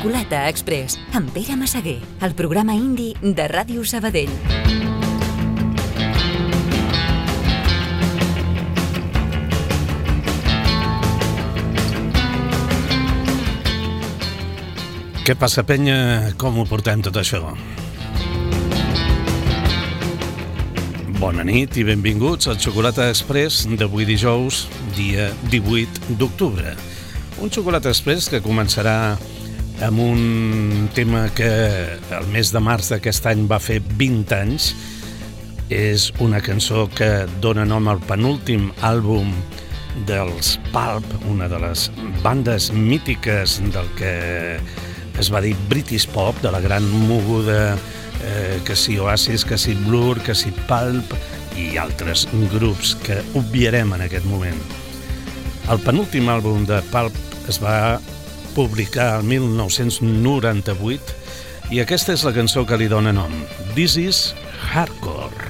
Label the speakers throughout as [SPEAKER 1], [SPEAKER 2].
[SPEAKER 1] Xocolata Express, amb Pere Massaguer, el programa indi de Ràdio Sabadell.
[SPEAKER 2] Què passa, penya? Com ho portem tot això? Bona nit i benvinguts al Xocolata Express d'avui dijous, dia 18 d'octubre. Un Xocolata Express que començarà amb un tema que el mes de març d'aquest any va fer 20 anys. És una cançó que dona nom al penúltim àlbum dels Pulp, una de les bandes mítiques del que es va dir British Pop, de la gran moguda, que si Oasis, que si Blur, que si Pulp i altres grups que obviarem en aquest moment. El penúltim àlbum de Pulp es va publicar el 1998 i aquesta és la cançó que li dona nom, This is Hardcore.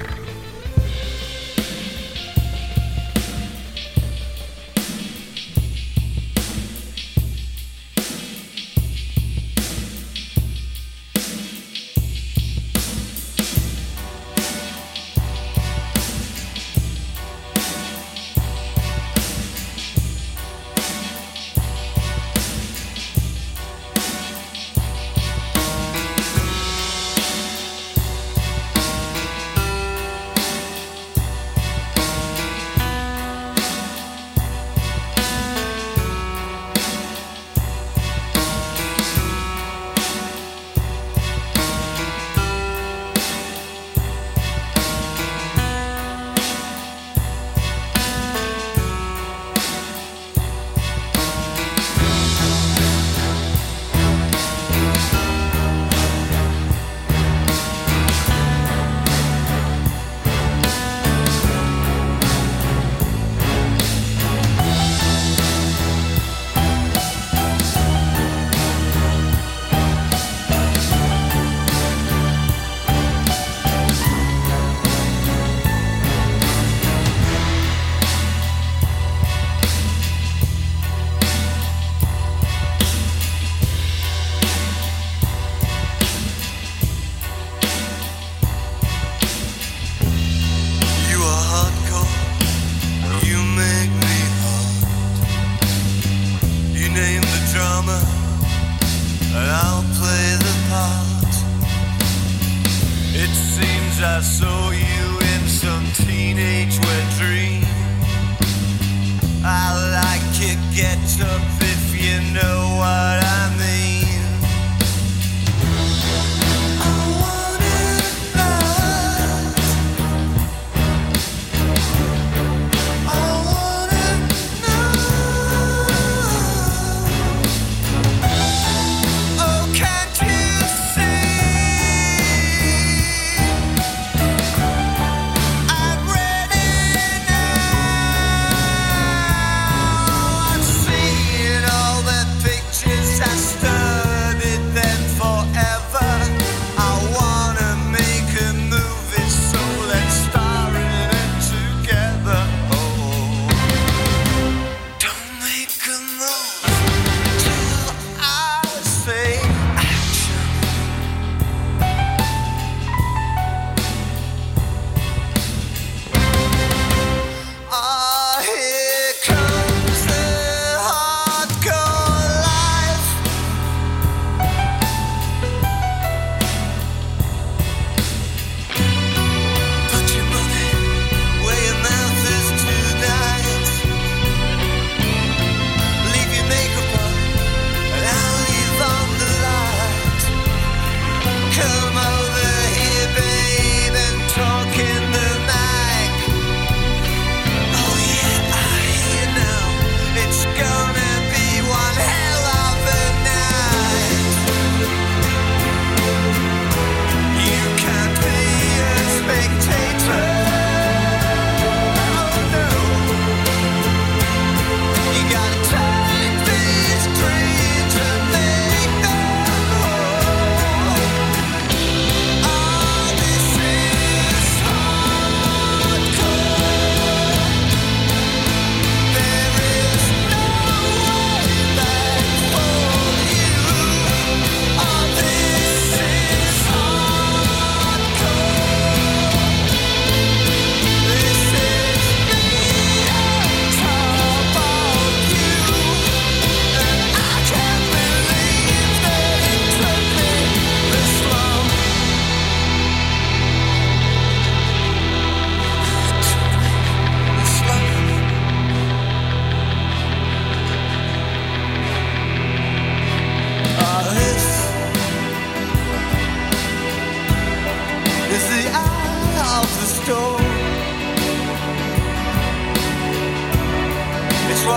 [SPEAKER 3] Just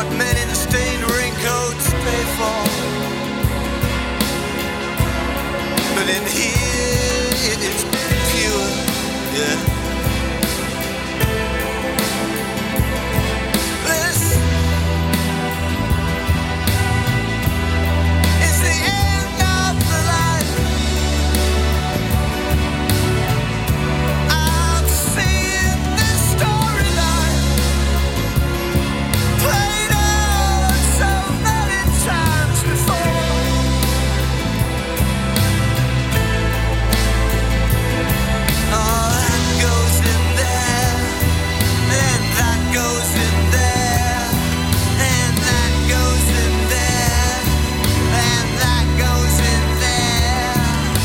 [SPEAKER 3] what men in stained raincoats pay for. But in here it's pure, yeah. This is the end of the line. I'm seeing this storyline played out so many times before. Oh, that goes in there, and that goes in there, and that goes in there, and that goes in there.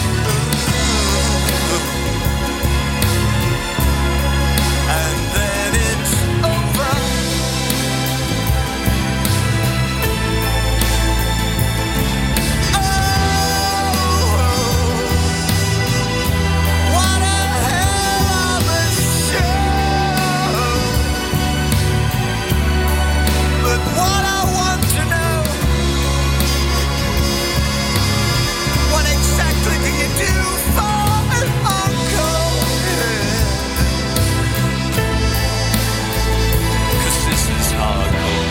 [SPEAKER 3] And then it's over. What a hell of a show! But what I want to know, what exactly do you do for an encore? 'Cause this is hardcore.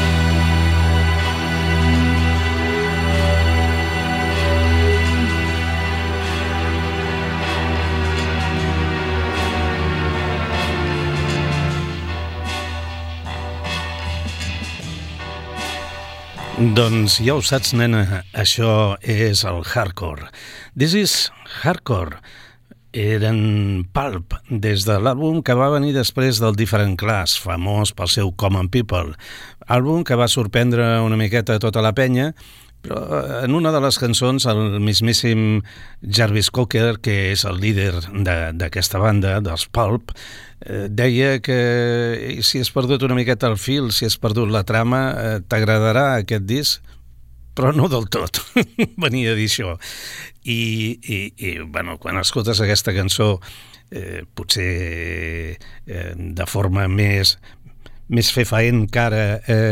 [SPEAKER 2] Doncs ja ho saps, nena, això és el hardcore. This is hardcore. Eren Pulp, des de l'àlbum que va venir després del Different Class, famós pel seu Common People. Àlbum que va sorprendre una miqueta tota la penya, però en una de les cançons el mismíssim Jarvis Cocker, que és el líder d'aquesta banda, dels Pulp, deia que si has perdut una miqueta el fil, si has perdut la trama, t'agradarà aquest disc, però no del tot. Venia a dir això. I bueno, quan escoltes aquesta cançó, potser de forma més fefaent que ara,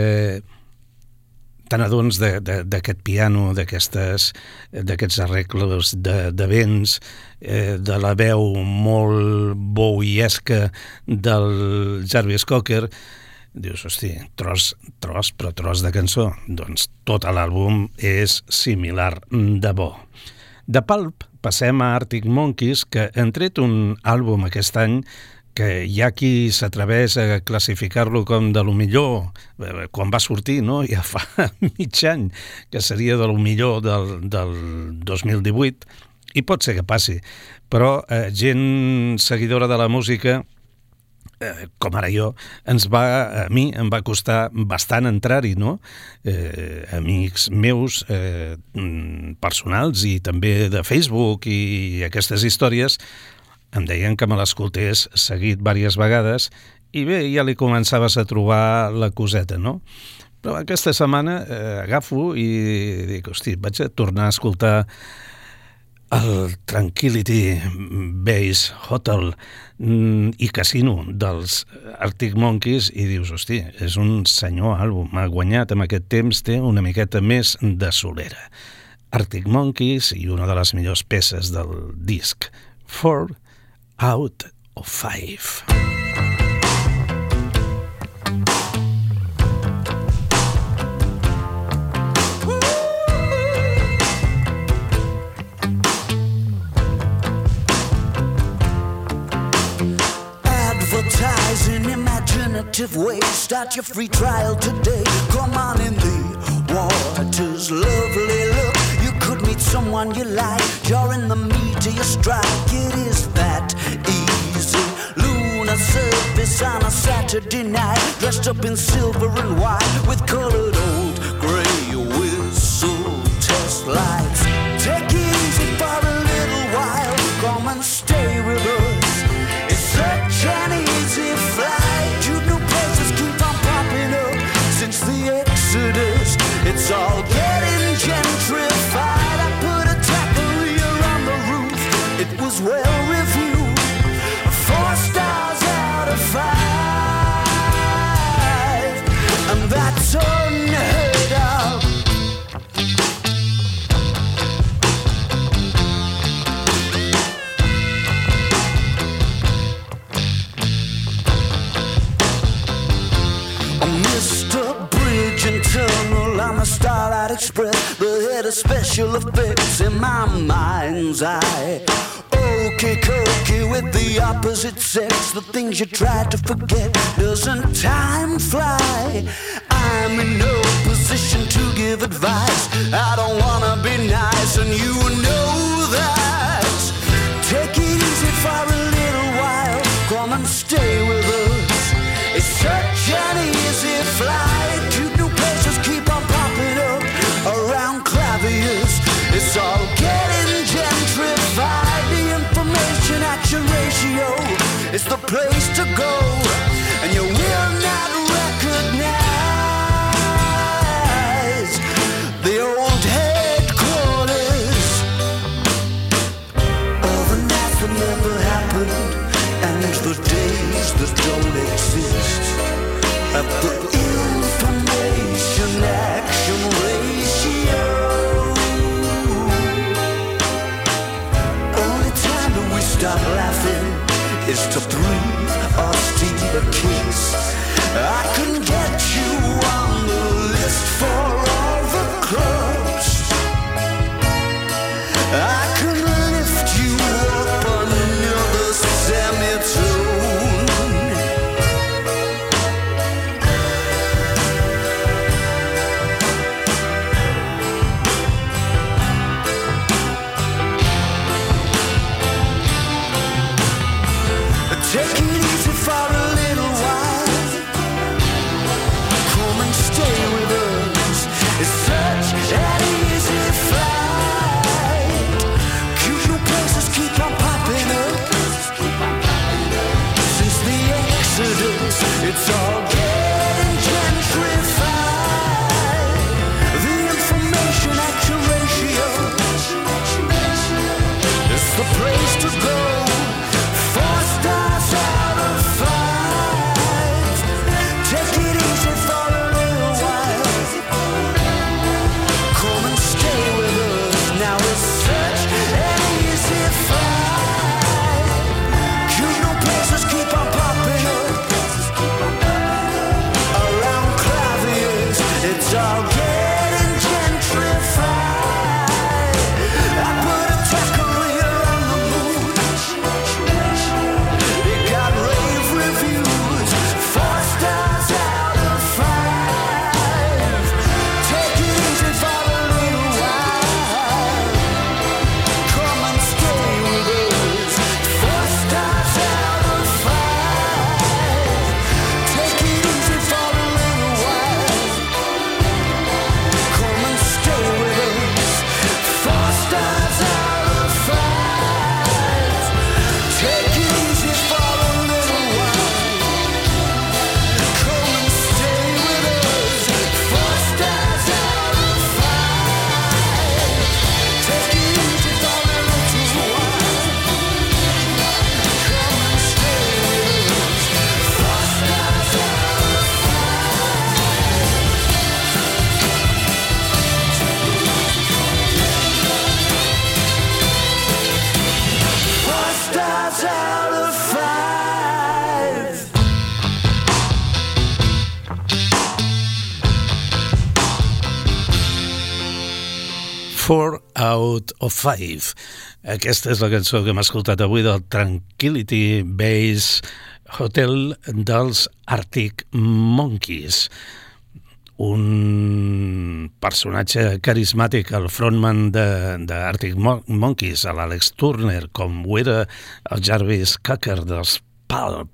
[SPEAKER 2] te n'adones d'aquest piano, d'aquests arreglos de vents, de la veu molt bowiesca del Jarvis Cocker, dius, hosti, tros de cançó. Doncs tot l'àlbum és similar de bo. De Pulp passem a Arctic Monkeys, que han tret un àlbum aquest any que hi ha qui s'atreveix a classificar-lo com de lo millor, quan va sortir, no? Ja fa mig any, que seria de lo millor del 2018, i pot ser que passi, però gent seguidora de la música, com ara jo, a mi em va costar bastant entrar-hi, no? Amics meus personals i també de Facebook i aquestes històries em deien que me l'escoltés seguit diverses vegades i bé, ja li començaves a trobar la coseta, no? Però aquesta setmana agafo i dic, hosti, vaig a tornar a escoltar el Tranquility Base Hotel i Casino dels Arctic Monkeys i dius, hosti, és un senyor àlbum, ha guanyat amb aquest temps, té una miqueta més de solera. Arctic Monkeys i una de les millors peces del disc, 4 out of 5. Advertise in imaginative ways. Start your free trial today. Come on in the water's lovely look. You could meet someone you like. You're in the meat of your strike. It is that easy. Lunar surface on a Saturday night. Dressed up in silver and white with colored old gray whistle test lights. Take it easy for a little while. Come and stay with us. It's such an easy flight. You new places keep on popping up since the Exodus. It's all getting gentrified. I put a taqueria on the roof. It was well reviewed. 4 stars out of 5. And that's all.
[SPEAKER 4] I'd express the head of special effects in my mind's eye. Okay, cookie with the opposite sex, the things you try to forget. Doesn't time fly? I'm in no position to give advice. I don't wanna be nice, and you know that. Take it easy for a little while. Come and stay with us. It's such an easy flight. Cute new places keep on popping up around Clavius. It's all getting gentrified. The information action ratio is the place to go, and you will not recognize the old headquarters of the nights that never happened and the days that don't exist. At the information action ratio, only time that we stop laughing is to breathe or steal a kiss. I can get you on the list for all the clubs. I can lift you up another semitone. Take it easy for a little while. Come and stay with us. It's such an easy flight. Cute new places keep on popping up. Since the Exodus, it's all getting gentrified. The information action ratio is the place to go. 4 stars out of 5. Take it easy for a little while. Come and stay with us. Now it's such an easy flight. Cute new places keep on popping up around Clavius. It's all getting gentrified. I put a tackle here on the moon. It got rave reviews, 4 stars out of 5. Take it easy for a little while. Come and stay with us. 4 stars out of 5. Take it easy for a little while. Come and stay with us. 4 stars out of 5. Take it easy for a little while. Come and stay with us. 4 stars out of 5. Take it easy for a little while. Come and stay with us. 4 stars out of 5. 4 stars out of 5.
[SPEAKER 2] 4 out of 5. Aquesta és la cançó que hem escoltat avui del Tranquility Base Hotel dels Arctic Monkeys. Un personatge carismàtic, el frontman d'Arctic Monkeys, l'Alex Turner, com ho era el Jarvis Cocker dels Pulp.